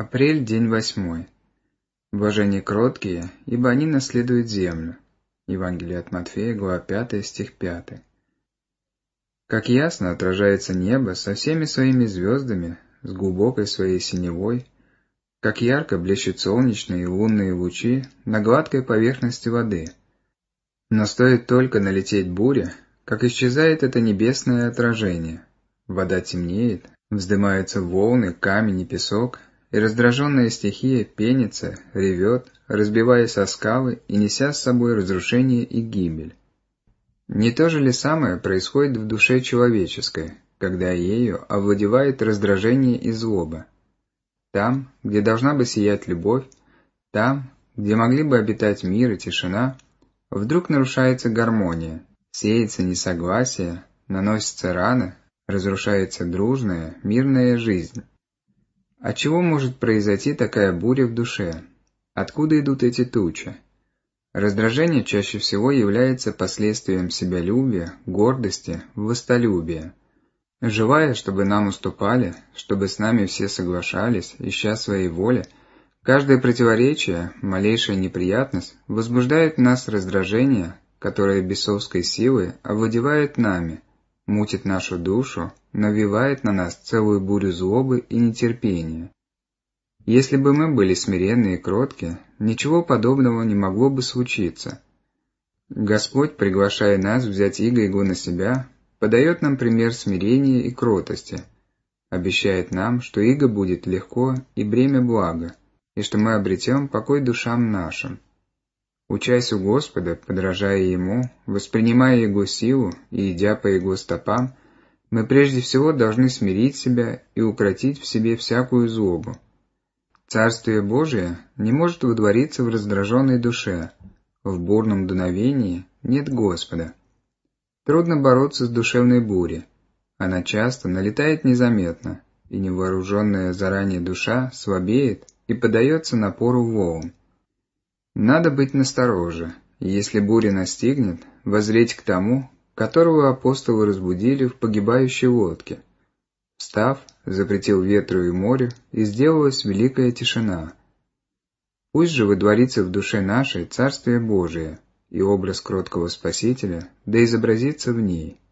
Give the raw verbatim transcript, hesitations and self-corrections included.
Апрель, день восьмой. Блаженны кроткие, ибо они наследуют землю. Евангелие от Матфея, глава пятая, стих пятый. Как ясно отражается небо со всеми своими звездами, с глубокой своей синевой, как ярко блещут солнечные и лунные лучи на гладкой поверхности воды. Но стоит только налететь буря, как исчезает это небесное отражение. Вода темнеет, вздымаются волны, камень и песок, и раздраженная стихия пенится, ревет, разбиваясь о скалы и неся с собой разрушение и гибель. Не то же ли самое происходит в душе человеческой, когда ею овладевает раздражение и злоба? Там, где должна бы сиять любовь, там, где могли бы обитать мир и тишина, вдруг нарушается гармония, сеется несогласие, наносятся раны, разрушается дружная, мирная жизнь. От чего может произойти такая буря в душе? Откуда идут эти тучи? Раздражение чаще всего является последствием себялюбия, гордости, властолюбия. Желая, чтобы нам уступали, чтобы с нами все соглашались, ища своей воли, каждое противоречие, малейшая неприятность возбуждает в нас раздражение, которое бесовской силой овладевает нами, мутит нашу душу, навевает на нас целую бурю злобы и нетерпения. Если бы мы были смиренны и кротки, ничего подобного не могло бы случиться. Господь, приглашая нас взять иго Его на себя, подает нам пример смирения и кротости, обещает нам, что иго будет легко и бремя благо, и что мы обретем покой душам нашим. Учась у Господа, подражая Ему, воспринимая Его силу и идя по Его стопам, мы прежде всего должны смирить себя и укротить в себе всякую злобу. Царствие Божие не может водвориться в раздраженной душе, в бурном дуновении нет Господа. Трудно бороться с душевной бурей, она часто налетает незаметно, и невооруженная заранее душа слабеет и поддается напору волн. Надо быть настороже, и если буря настигнет, воззреть к тому, которого апостолы разбудили в погибающей лодке. Встав, запретил ветру и морю, и сделалась великая тишина. Пусть же водворится в душе нашей Царствие Божие, и образ кроткого Спасителя да изобразится в ней.